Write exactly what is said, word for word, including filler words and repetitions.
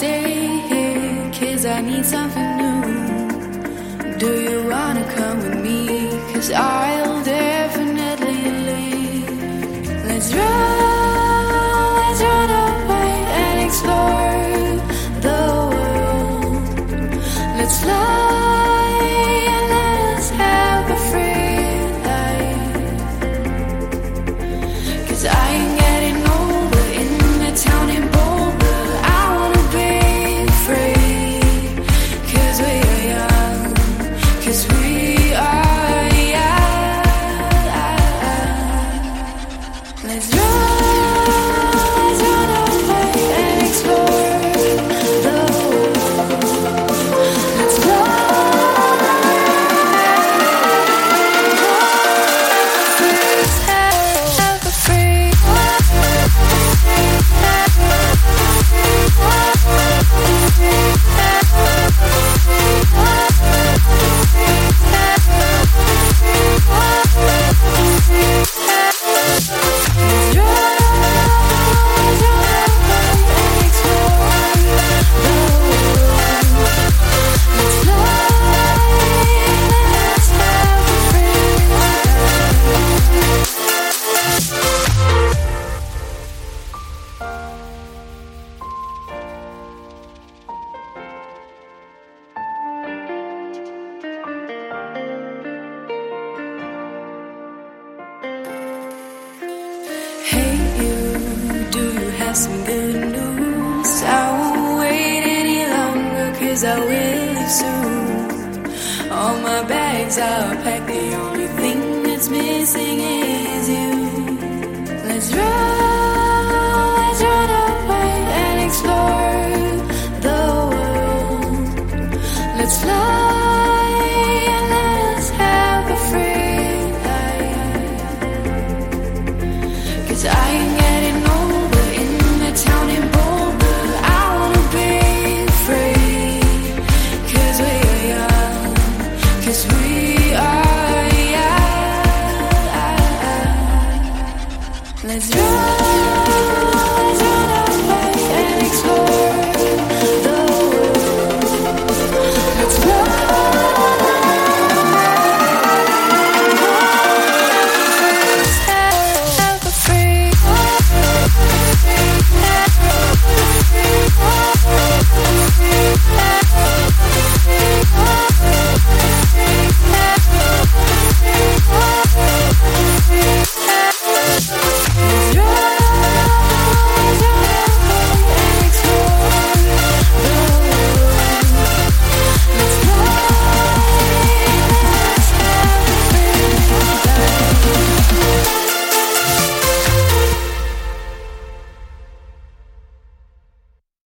stay here, 'cause I need something new. Do you wanna come with me? 'Cause I'll definitely leave. Let's run, let's run away and explore the world. Let's fly and let's have a free life. 'Cause I ain't getting older in the town in Boulder. I wanna be free, 'cause we are young, 'cause we are young. Let's run, let's run away and explore the world. Let's fly. Have a free. Hey you, do you have some good news? I won't wait any longer, 'cause I will leave soon. All my bags are packed, the only thing that's missing is you. Let's run, let's run away and explore the world. Let's fly and let's have a free life. 'Cause I ain't getting older in the town in Boulder. I wanna be free, 'cause we are young, 'cause we are young. Let's run.